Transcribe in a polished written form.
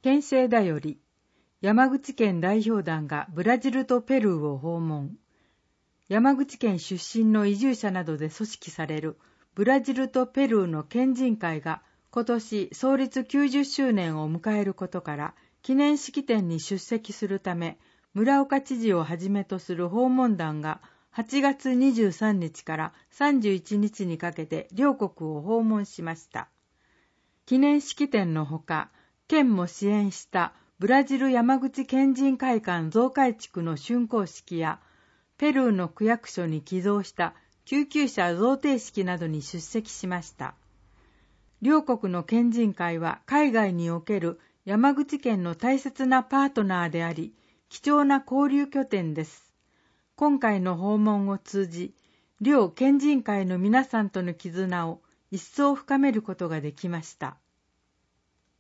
県政だより、山口県代表団がブラジルとペルーを訪問。山口県出身の移住者などで組織されるブラジルとペルーの県人会が今年創立90周年を迎えることから、記念式典に出席するため、村岡知事をはじめとする訪問団が8月23日から31日にかけて両国を訪問しました。記念式典のほか、県も支援したブラジル山口県人会館増改築の竣工式や、ペルーの区役所に寄贈した救急車贈呈式などに出席しました。両国の県人会は海外における山口県の大切なパートナーであり、貴重な交流拠点です。今回の訪問を通じ、両県人会の皆さんとの絆を一層深めることができました。